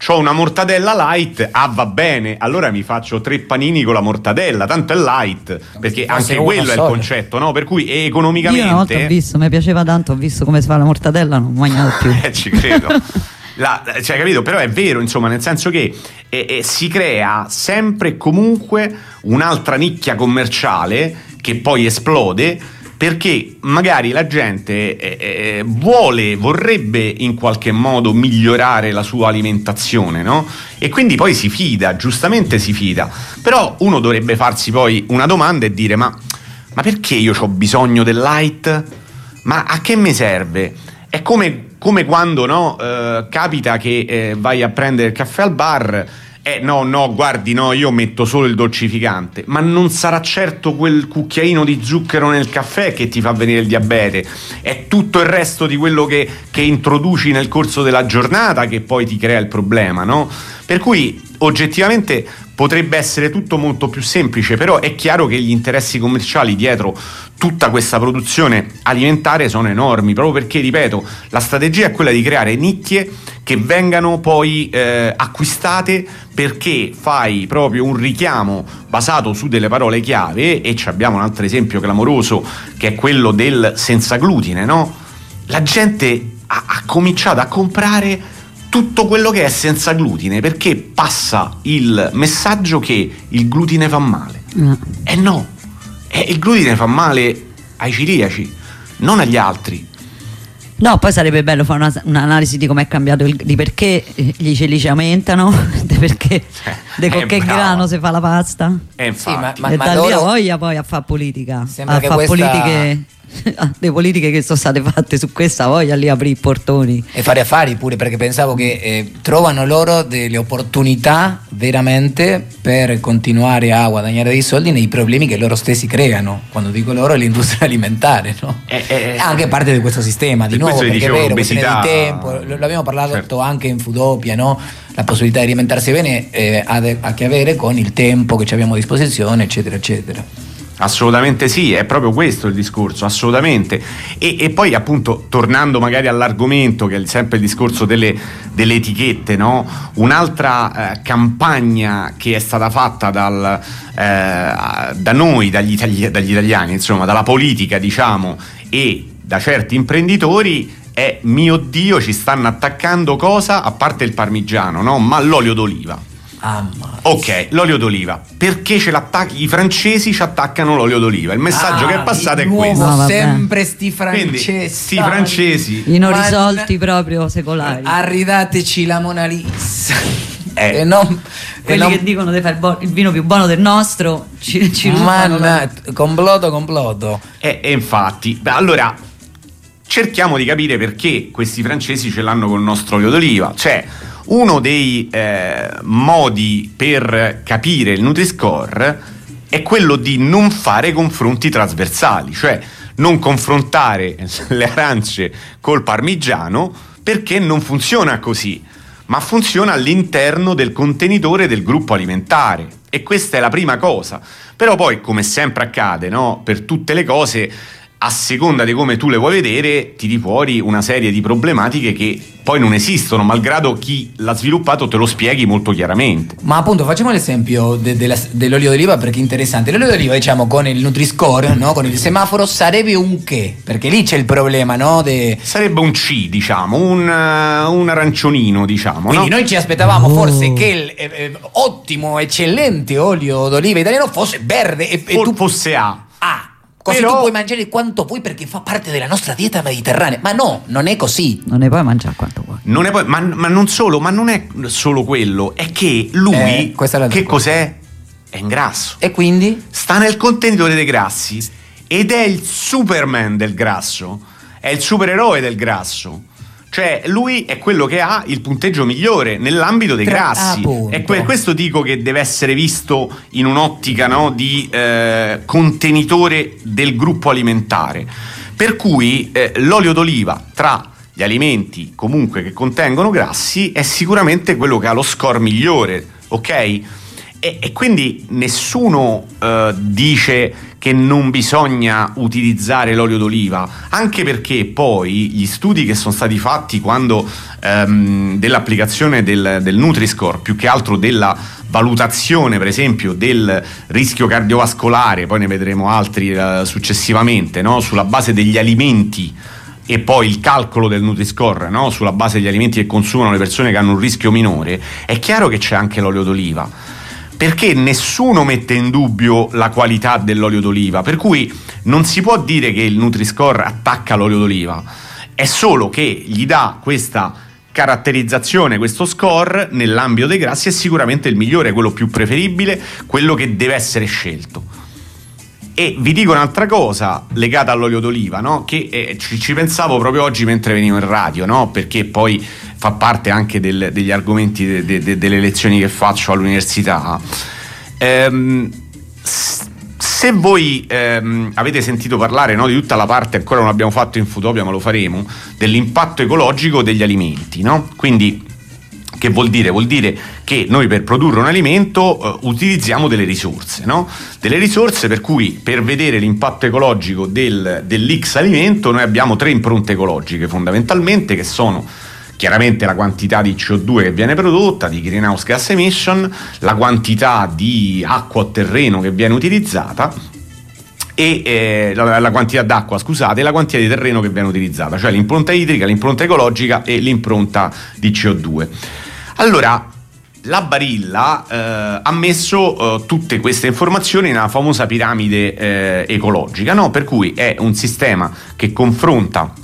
c'ho una mortadella light, ah va bene, allora mi faccio tre panini con la mortadella, tanto è light, perché anche quello è il concetto, no? Per cui economicamente... Io una volta ho visto, mi piaceva tanto, ho visto come si fa la mortadella, non ho mangiato più. Eh, ci credo. La, cioè, capito? Però è vero, insomma, nel senso che eh, eh, si crea sempre e comunque un'altra nicchia commerciale che poi esplode, perché magari la gente eh, eh, vuole, vorrebbe in qualche modo migliorare la sua alimentazione, no? E quindi poi si fida, giustamente si fida. Però uno dovrebbe farsi poi una domanda e dire: ma, ma perché io ho bisogno del light? Ma a che mi serve? È come, come quando, no, eh, capita che eh, vai a prendere il caffè al bar. Eh no, no, guardi, no, io metto solo il dolcificante, ma non sarà certo quel cucchiaino di zucchero nel caffè che ti fa venire il diabete, è tutto il resto di quello che, che introduci nel corso della giornata che poi ti crea il problema, no? Per cui oggettivamente potrebbe essere tutto molto più semplice, però è chiaro che gli interessi commerciali dietro tutta questa produzione alimentare sono enormi, proprio perché, ripeto, la strategia è quella di creare nicchie che vengano poi eh, acquistate, perché fai proprio un richiamo basato su delle parole chiave, e abbiamo un altro esempio clamoroso che è quello del senza glutine, no? La gente ha, ha cominciato a comprare tutto quello che è senza glutine perché passa il messaggio che il glutine fa male. No. Eh no, eh, il glutine fa male ai celiaci, non agli altri. No, poi sarebbe bello fare una, un'analisi di come è cambiato il, di perché gli celici aumentano, di perché di con che grano si fa la pasta. Eh, infatti. Sì, ma, ma, e ma da loro... lì a voglia poi a fare politica, Sembra a che fare questa... politiche. Le politiche che sono state fatte su questa voglia lì aprire i portoni e fare affari pure, perché pensavo che eh, trovano loro delle opportunità veramente per continuare a guadagnare dei soldi nei problemi che loro stessi creano. Quando dico loro, è l'industria alimentare, no? Eh, eh, anche parte di questo sistema, di nuovo, perché dicevo, è vero, obesità, di tempo, lo, lo abbiamo parlato, certo, anche in Foodopia, no? La possibilità di alimentarsi bene eh, ha, de- ha a che avere con il tempo che ci abbiamo a disposizione, eccetera eccetera. Assolutamente sì, è proprio questo il discorso, assolutamente. E, e poi appunto, tornando magari all'argomento che è sempre il discorso delle, delle etichette, no? Un'altra eh, campagna che è stata fatta dal, eh, da noi, dagli, itali- dagli italiani, insomma, dalla politica, diciamo, e da certi imprenditori è: mio Dio, ci stanno attaccando cosa? A parte il parmigiano, no? Ma l'olio d'oliva. Ah, ok, l'olio d'oliva. Perché ce l'attacchi? I francesi ci attaccano l'olio d'oliva. Il messaggio ah, che è passato è questo. No, sempre sti francesi. Quindi, sti francesi. I non risolti proprio secolari. Arridateci la Mona Lisa. Eh. E non, quelli e non... che dicono di fare il, bo- il vino più buono del nostro ci, ci rubano. Ma comploto, comploto. E eh, infatti, beh, allora cerchiamo di capire perché questi francesi ce l'hanno col nostro olio d'oliva. Cioè, uno dei eh, modi per capire il Nutri-Score è quello di non fare confronti trasversali, cioè non confrontare le arance col parmigiano, perché non funziona così, ma funziona all'interno del contenitore del gruppo alimentare, e questa è la prima cosa. Però poi, come sempre accade, no? Per tutte le cose, a seconda di come tu le vuoi vedere, tiri fuori una serie di problematiche che poi non esistono, malgrado chi l'ha sviluppato te lo spieghi molto chiaramente. Ma appunto, facciamo l'esempio de- de- dell'olio d'oliva, perché è interessante. L'olio d'oliva, diciamo, con il Nutri-Score, no? Con il semaforo, sarebbe un che? Perché lì c'è il problema, no? De... Sarebbe un C, diciamo, un, uh, un aranciolino, diciamo. Quindi no? noi ci aspettavamo oh. forse che il eh, eh, ottimo, eccellente olio d'oliva italiano fosse verde e, e o tu... fosse A. Ah. Così però... tu puoi mangiare quanto puoi perché fa parte della nostra dieta mediterranea. Ma no, non è così. Non ne puoi mangiare quanto vuoi. Non ne puoi, ma, ma non solo, ma non è solo quello, è che lui, eh, è che cos'è? È in grasso. E quindi? Sta nel contenitore dei grassi ed è il Superman del grasso, è il supereroe del grasso. Cioè, lui è quello che ha il punteggio migliore nell'ambito dei grassi. Ah, e per questo dico che deve essere visto in un'ottica, no, di eh, contenitore del gruppo alimentare. Per cui eh, l'olio d'oliva, tra gli alimenti comunque che contengono grassi, è sicuramente quello che ha lo score migliore, ok? E, e quindi nessuno eh, dice che non bisogna utilizzare l'olio d'oliva, anche perché poi gli studi che sono stati fatti quando ehm, dell'applicazione del, del Nutri-Score, più che altro della valutazione per esempio del rischio cardiovascolare, poi ne vedremo altri eh, successivamente, no? Sulla base degli alimenti, e poi il calcolo del Nutri-Score, no? Sulla base degli alimenti che consumano le persone che hanno un rischio minore, è chiaro che c'è anche l'olio d'oliva, perché nessuno mette in dubbio la qualità dell'olio d'oliva, per cui non si può dire che il Nutri-Score attacca l'olio d'oliva, è solo che gli dà questa caratterizzazione, questo score nell'ambito dei grassi è sicuramente il migliore, quello più preferibile, quello che deve essere scelto. E vi dico un'altra cosa legata all'olio d'oliva, no? Che eh, ci, ci pensavo proprio oggi mentre venivo in radio, no? Perché poi fa parte anche del, degli argomenti de, de, de, delle lezioni che faccio all'università. Ehm, se voi ehm, avete sentito parlare, no, di tutta la parte, ancora non l'abbiamo fatto in Futopia ma lo faremo, dell'impatto ecologico degli alimenti, no? Quindi che vuol dire? Vuol dire che noi per produrre un alimento eh, utilizziamo delle risorse, no? Delle risorse per cui per vedere l'impatto ecologico del, dell'X alimento noi abbiamo tre impronte ecologiche fondamentalmente, che sono chiaramente la quantità di C O due che viene prodotta, di greenhouse gas emission, la quantità di acqua o terreno che viene utilizzata e eh, la, la quantità d'acqua, scusate, e la quantità di terreno che viene utilizzata, cioè l'impronta idrica, l'impronta ecologica e l'impronta di C O due. Allora, la Barilla eh, ha messo eh, tutte queste informazioni nella famosa piramide eh, ecologica, no? Per cui è un sistema che confronta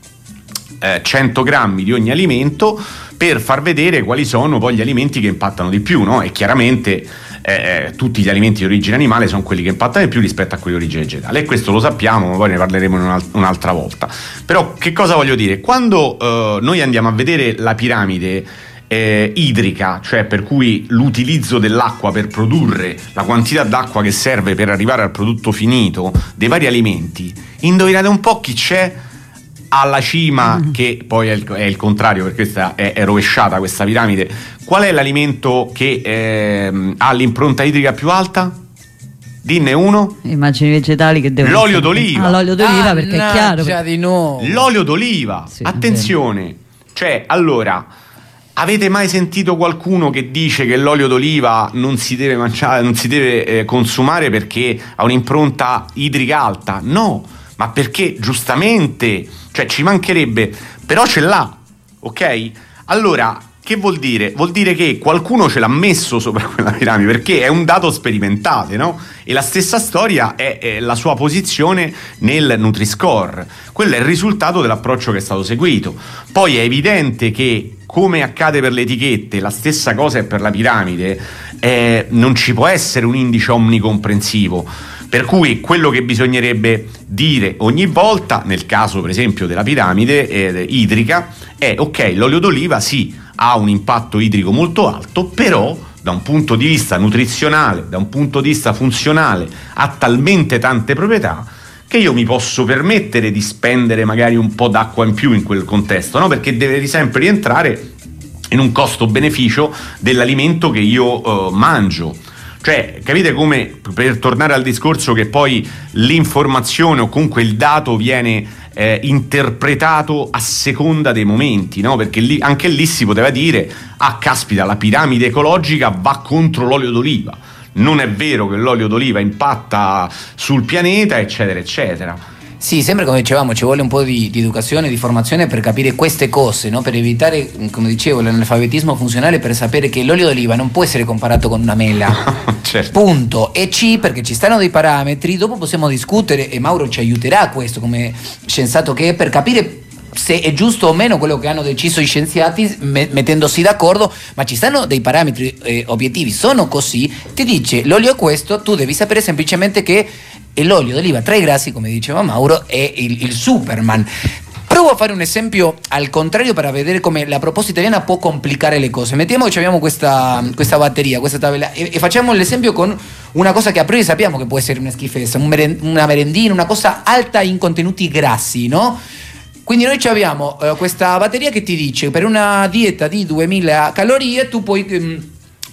eh, cento grammi di ogni alimento per far vedere quali sono poi gli alimenti che impattano di più, no? E chiaramente eh, tutti gli alimenti di origine animale sono quelli che impattano di più rispetto a quelli di origine vegetale, e questo lo sappiamo, ma poi ne parleremo in un'altra volta. Però che cosa voglio dire? Quando eh, noi andiamo a vedere la piramide Eh, idrica, cioè per cui l'utilizzo dell'acqua per produrre la quantità d'acqua che serve per arrivare al prodotto finito dei vari alimenti, indovinate un po' chi c'è alla cima, che poi è il, è il contrario, perché questa è, è rovesciata questa piramide. Qual è l'alimento che eh, ha l'impronta idrica più alta? Dinne uno. Immagini vegetali che devono l'olio d'oliva. Ah, l'olio d'oliva, ah, perché è chiaro già perché... di nuovo. L'olio d'oliva, sì, attenzione, cioè allora avete mai sentito qualcuno che dice che l'olio d'oliva non si deve mangiare, non si deve eh, consumare perché ha un'impronta idrica alta? No, ma perché giustamente, cioè ci mancherebbe, però ce l'ha, ok? Allora, che vuol dire? Vuol dire che qualcuno ce l'ha messo sopra quella piramide, perché è un dato sperimentale, no? E la stessa storia è, è la sua posizione nel Nutri-Score. Quello è il risultato dell'approccio che è stato seguito. Poi è evidente che, come accade per le etichette, la stessa cosa è per la piramide, eh, non ci può essere un indice omnicomprensivo. Per cui quello che bisognerebbe dire ogni volta, nel caso per esempio della piramide eh, idrica, è ok, l'olio d'oliva sì, ha un impatto idrico molto alto, però da un punto di vista nutrizionale, da un punto di vista funzionale, ha talmente tante proprietà che io mi posso permettere di spendere magari un po' d'acqua in più in quel contesto, no? Perché deve sempre rientrare in un costo-beneficio dell'alimento che io uh, mangio. Cioè, capite come, per tornare al discorso, che poi l'informazione o comunque il dato viene eh, interpretato a seconda dei momenti, no? Perché lì, anche lì si poteva dire, ah caspita, la piramide ecologica va contro l'olio d'oliva, non è vero che l'olio d'oliva impatta sul pianeta, eccetera, eccetera. Sì, sempre come dicevamo, ci vuole un po' di, di educazione, di formazione per capire queste cose, no? Per evitare, come dicevo, l'analfabetismo funzionale, per sapere che l'olio d'oliva non può essere comparato con una mela. Certo. Punto. E C, perché ci stanno dei parametri, dopo possiamo discutere, e Mauro ci aiuterà a questo come scienziato che è, per capire se è giusto o meno quello che hanno deciso gli scienziati, me- mettendosi d'accordo, ma ci stanno dei parametri eh, obiettivi, sono così, ti dice l'olio è questo, tu devi sapere semplicemente che l'olio d'oliva tra i grassi, come diceva Mauro, è il, il Superman. Provo a fare un esempio al contrario per vedere come la proposta italiana può complicare le cose. Mettiamo che abbiamo questa, questa batteria, questa tabella, e, e facciamo l'esempio con una cosa che a priori sappiamo che può essere una schifezza, un meren- una merendina, una cosa alta in contenuti grassi, no? Quindi noi abbiamo uh, questa batteria che ti dice per una dieta di duemila calorie tu puoi um,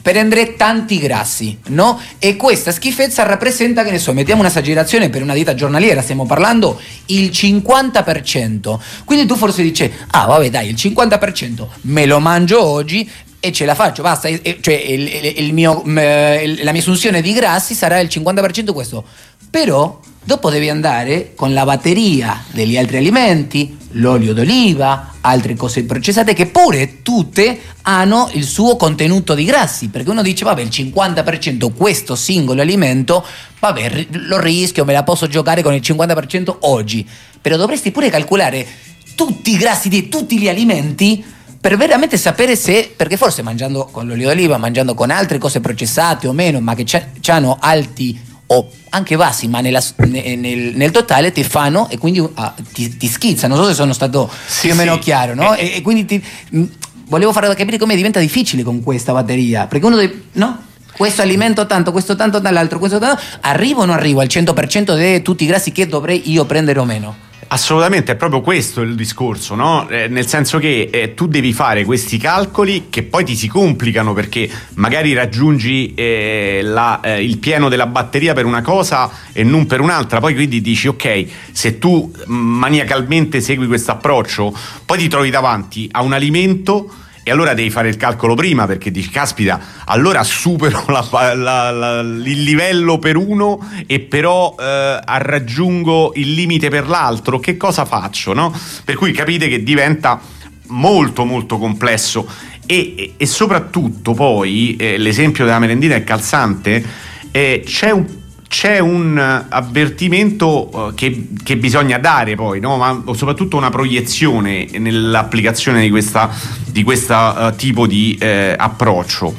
prendere tanti grassi, no? E questa schifezza rappresenta, che ne so, mettiamo un'esagerazione per una dieta giornaliera, stiamo parlando il cinquanta per cento. Quindi tu forse dici, ah vabbè dai, il cinquanta per cento me lo mangio oggi e ce la faccio, basta, cioè il, il, il mio, la mia assunzione di grassi sarà il cinquanta per cento questo. Però dopo devi andare con la batteria degli altri alimenti, l'olio d'oliva, altre cose processate che pure tutte hanno il suo contenuto di grassi, perché uno dice vabbè il cinquanta per cento questo singolo alimento, vabbè lo rischio, me la posso giocare con il cinquanta per cento oggi, però dovresti pure calcolare tutti i grassi di tutti gli alimenti per veramente sapere se, perché forse mangiando con l'olio d'oliva, mangiando con altre cose processate o meno, ma che hanno alti o anche bassi, ma nella, nel, nel totale ti fanno e quindi ah, ti, ti schizzano. Non so se sono stato sì, più o meno sì. chiaro, no? E, e quindi ti, mh, volevo farlo capire come diventa difficile con questa batteria, perché uno deve, no? Questo alimento tanto, questo tanto dall'altro, questo tanto, arrivo o non arrivo al cento per cento di tutti i grassi che dovrei io prendere o meno? Assolutamente, è proprio questo il discorso, no? Eh, nel senso che eh, tu devi fare questi calcoli che poi ti si complicano perché magari raggiungi eh, la, eh, il pieno della batteria per una cosa e non per un'altra, poi quindi dici ok, se tu maniacalmente segui questo approccio poi ti trovi davanti a un alimento e allora devi fare il calcolo prima perché dici caspita, allora supero la, la, la, il livello per uno e però eh, raggiungo il limite per l'altro, che cosa faccio, no? Per cui capite che diventa molto molto complesso e, e, e soprattutto poi eh, l'esempio della merendina è calzante, eh, c'è un C'è un avvertimento uh, che, che bisogna dare poi, no? Ma soprattutto una proiezione nell'applicazione di questa di questo uh, tipo di uh, approccio.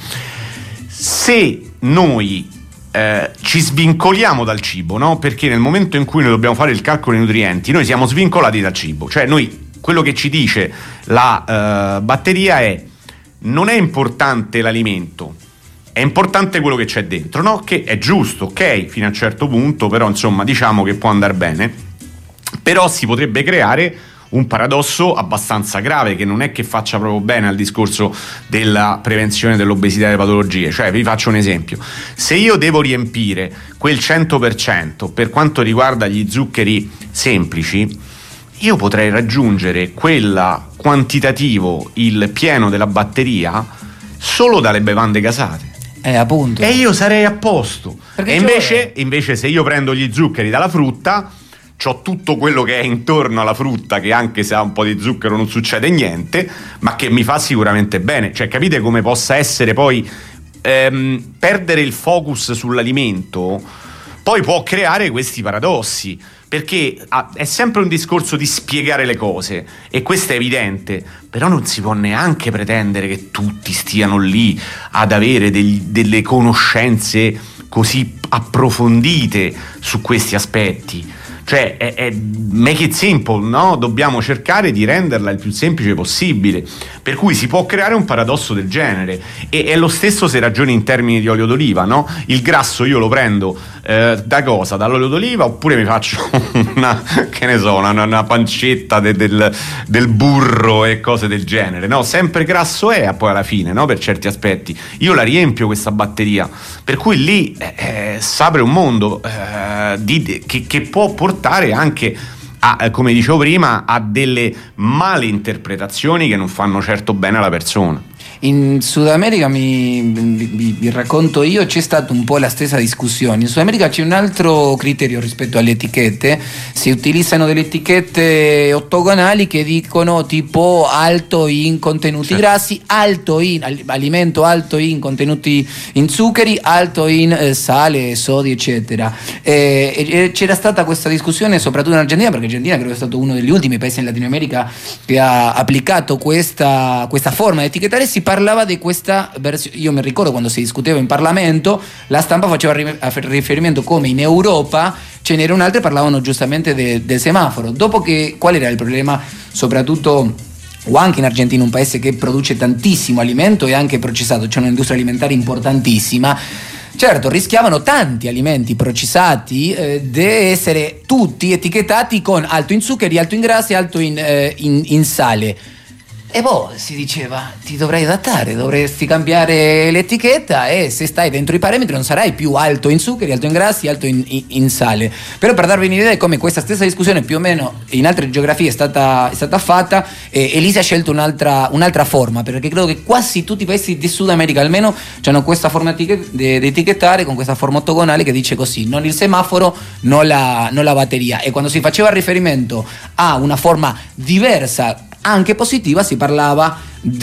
Se noi uh, ci svincoliamo dal cibo, no? Perché nel momento in cui noi dobbiamo fare il calcolo dei nutrienti, noi siamo svincolati dal cibo, cioè noi quello che ci dice la uh, batteria è non è importante l'alimento, è importante quello che c'è dentro, no? Che è giusto, ok, fino a un certo punto, però insomma diciamo che può andare bene, però si potrebbe creare un paradosso abbastanza grave che non è che faccia proprio bene al discorso della prevenzione dell'obesità e delle patologie. Cioè vi faccio un esempio: se io devo riempire quel cento per cento per quanto riguarda gli zuccheri semplici, io potrei raggiungere quella quantitativo, il pieno della batteria, solo dalle bevande gasate. Eh, appunto. E io sarei a posto. Perché e invece, invece se io prendo gli zuccheri dalla frutta, c'ho tutto quello che è intorno alla frutta, che anche se ha un po' di zucchero non succede niente, ma che mi fa sicuramente bene. Cioè capite come possa essere poi ehm, perdere il focus sull'alimento poi può creare questi paradossi, perché ah, è sempre un discorso di spiegare le cose e questo è evidente, però non si può neanche pretendere che tutti stiano lì ad avere degli, delle conoscenze così approfondite su questi aspetti. Cioè è, è make it simple, no? Dobbiamo cercare di renderla il più semplice possibile, per cui si può creare un paradosso del genere. E è lo stesso se ragioni in termini di olio d'oliva, no? Il grasso io lo prendo eh, da cosa? Dall'olio d'oliva, oppure mi faccio una, che ne so, una, una pancetta de, del, del burro e cose del genere, no? Sempre grasso è poi alla fine, no? Per certi aspetti io la riempio questa batteria, per cui lì eh, s'apre un mondo eh, di, che, che può portare anche a, come dicevo prima, a delle male interpretazioni che non fanno certo bene alla persona. In Sud America, mi, vi, vi racconto io, c'è stata un po' la stessa discussione. In Sud America c'è un altro criterio rispetto alle etichette: si utilizzano delle etichette ottagonali che dicono tipo alto in contenuti certo. grassi, alto in alimento alto in contenuti in zuccheri, alto in eh, sale, sodio, eccetera. E, e c'era stata questa discussione soprattutto in Argentina, perché Argentina credo è stato uno degli ultimi paesi in Latino America che ha applicato questa, questa forma di etichettare. Si parlava di questa versione. Io mi ricordo quando si discuteva in Parlamento, la stampa faceva riferimento come in Europa ce n'era un'altra e parlavano giustamente de, del semaforo. Dopo che, qual era il problema, soprattutto o anche in Argentina, un paese che produce tantissimo alimento e anche processato, c'è un'industria alimentare importantissima. Certo, rischiavano tanti alimenti processati eh, di essere tutti etichettati con alto in zuccheri, alto in grassi, alto in, eh, in, in sale. E poi si diceva, ti dovrai adattare, dovresti cambiare l'etichetta e se stai dentro i parametri non sarai più alto in zuccheri, alto in grassi, alto in, in, in sale. Però per darvi un'idea di come questa stessa discussione più o meno in altre geografie è stata, è stata fatta, eh, Elisa ha scelto un'altra, un'altra forma, perché credo che quasi tutti i paesi di Sud America almeno hanno questa forma di etichettare con questa forma ottagonale che dice così, non il semaforo, non la, non la batteria. E quando si faceva riferimento a una forma diversa, anche positiva, si parlava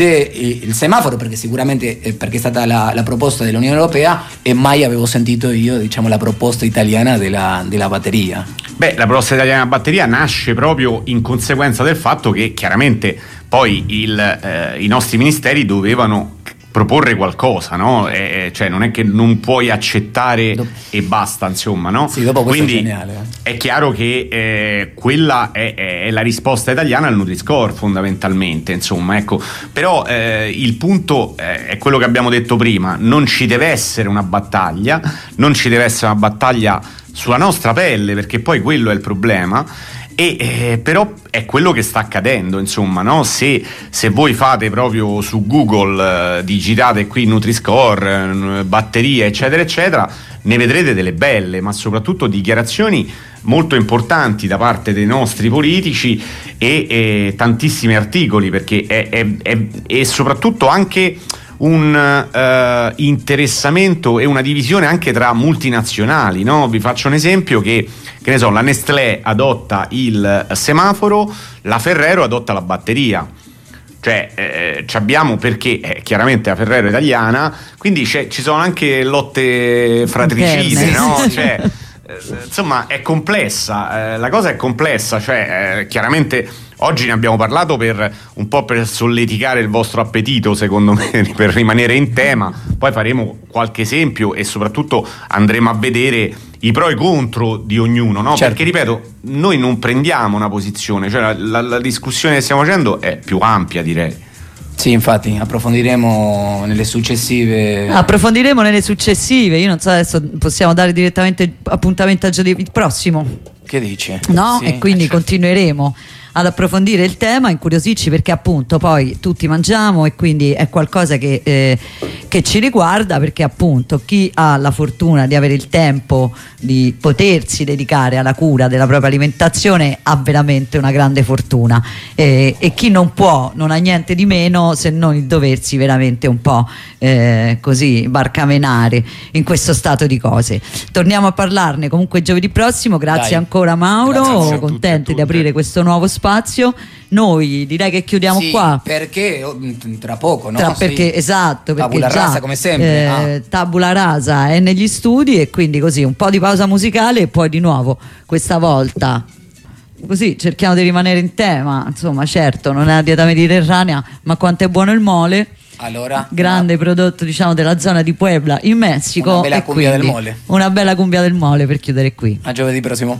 del eh, semaforo, perché sicuramente eh, perché è stata la, la proposta dell'Unione Europea e mai avevo sentito io, diciamo, la proposta italiana della, della batteria. Beh, la proposta italiana della batteria nasce proprio in conseguenza del fatto che chiaramente poi il, eh, i nostri ministeri dovevano proporre qualcosa, no? Eh, cioè non è che non puoi accettare dopo. E basta, insomma, no? Sì, dopo questo quindi è geniale, eh. È chiaro che eh, quella è, è la risposta italiana al Nutri-Score fondamentalmente, insomma, ecco. Però eh, il punto eh, è quello che abbiamo detto prima, non ci deve essere una battaglia, non ci deve essere una battaglia sulla nostra pelle, perché poi quello è il problema. E eh, però è quello che sta accadendo, insomma, no? Se, se voi fate proprio su Google, eh, digitate qui Nutri-Score, eh, batterie, eccetera, eccetera, ne vedrete delle belle, ma soprattutto dichiarazioni molto importanti da parte dei nostri politici e, e tantissimi articoli, perché è, è, è, è soprattutto anche un uh, interessamento e una divisione anche tra multinazionali, no? Vi faccio un esempio che, che ne so, la Nestlé adotta il semaforo, la Ferrero adotta la batteria. Cioè eh, ci abbiamo, perché eh, chiaramente la Ferrero è italiana, quindi c'è, ci sono anche lotte fratricide, no? Cioè, eh, insomma è complessa, eh, la cosa è complessa, cioè eh, chiaramente oggi ne abbiamo parlato per un po' per solleticare il vostro appetito, secondo me, per rimanere in tema, poi faremo qualche esempio e soprattutto andremo a vedere i pro e i contro di ognuno, no? Certo. Perché ripeto, noi non prendiamo una posizione, cioè la, la, la discussione che stiamo facendo è più ampia, direi. Sì, infatti, approfondiremo nelle successive. Approfondiremo nelle successive. Io non so, adesso possiamo dare direttamente appuntamento a giovedì prossimo. Che dici? No? Sì, e quindi certo. Continueremo ad approfondire il tema, incuriosirci, perché appunto poi tutti mangiamo e quindi è qualcosa che, eh, che ci riguarda, perché appunto chi ha la fortuna di avere il tempo di potersi dedicare alla cura della propria alimentazione ha veramente una grande fortuna, eh, e chi non può non ha niente di meno se non il doversi veramente un po' eh, così barcamenare in questo stato di cose. Torniamo a parlarne comunque giovedì prossimo. Grazie Dai. ancora Mauro, Grazie a contenti di aprire questo nuovo spazio. Noi direi che chiudiamo sì, qua perché oh, tra poco, no? tra, perché sì. esatto, perché Tabula già, rasa come sempre, eh, ah. Tabula rasa è negli studi e quindi così un po' di pausa musicale e poi di nuovo questa volta così cerchiamo di rimanere in tema. Insomma, certo, non è la dieta mediterranea, ma quanto è buono il mole. Allora, grande una... prodotto, diciamo, della zona di Puebla in Messico. Una bella e cumbia quindi del mole. Una bella cumbia del mole per chiudere qui. A giovedì prossimo.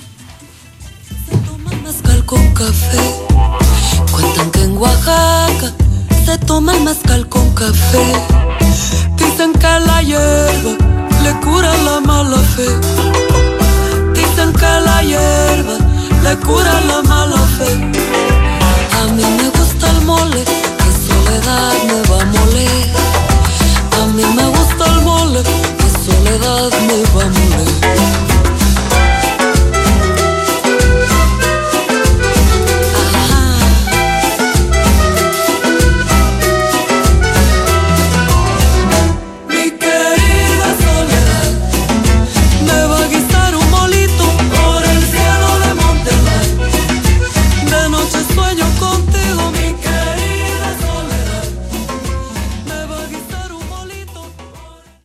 Se toma el mezcal con café. Cuentan que en Oaxaca se toma el mezcal con café. Dicen que la hierba le cura la mala fe. Dicen que la hierba le cura la mala fe. A mí me gusta el mole, que soledad me va a moler.